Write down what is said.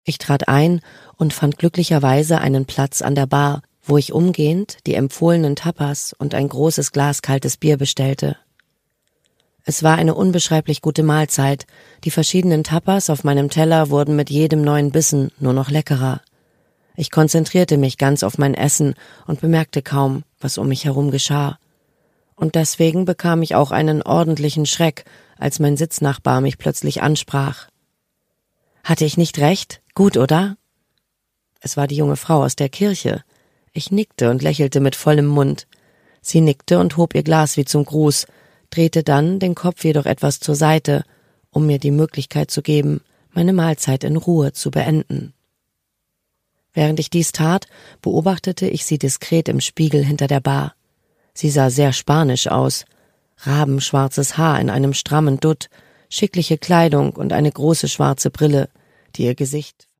Ich trat ein und fand glücklicherweise einen Platz an der Bar, wo ich umgehend die empfohlenen Tapas und ein großes Glas kaltes Bier bestellte. Es war eine unbeschreiblich gute Mahlzeit. Die verschiedenen Tapas auf meinem Teller wurden mit jedem neuen Bissen nur noch leckerer. Ich konzentrierte mich ganz auf mein Essen und bemerkte kaum, was um mich herum geschah. Und deswegen bekam ich auch einen ordentlichen Schreck, als mein Sitznachbar mich plötzlich ansprach. »Hatte ich nicht recht? Gut, oder?« Es war die junge Frau aus der Kirche. Ich nickte und lächelte mit vollem Mund. Sie nickte und hob ihr Glas wie zum Gruß, drehte dann den Kopf jedoch etwas zur Seite, um mir die Möglichkeit zu geben, meine Mahlzeit in Ruhe zu beenden. Während ich dies tat, beobachtete ich sie diskret im Spiegel hinter der Bar. Sie sah sehr spanisch aus. Rabenschwarzes Haar in einem strammen Dutt, schickliche Kleidung und eine große schwarze Brille, die ihr Gesicht